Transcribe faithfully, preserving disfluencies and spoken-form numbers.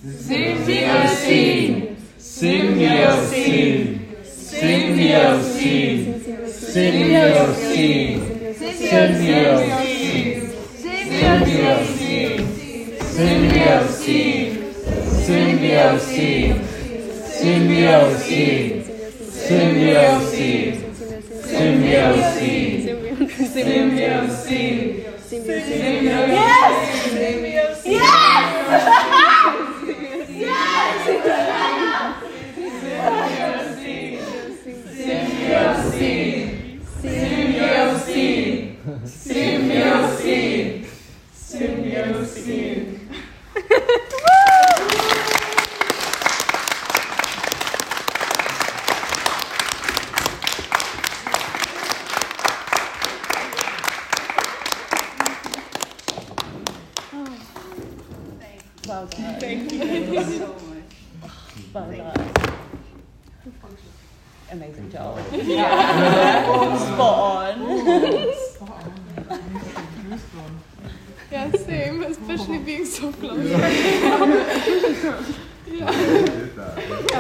Symbiosis. Symbiosis. Symbiosis. Symbiosis. Symbiosis. Symbiosis. Symbiosis. Symbiosis. Symbiosis. Symbiosis. Symbiosis. Symbiosis. Symbiosis. Yes! Yes! Yes! Symbiosis. Symbiosis. Symbiosis. Symbiosis. Well done. Thank you. Well done. Amazing job. Yeah. Spot on. Yeah, same, especially being so close. Yeah.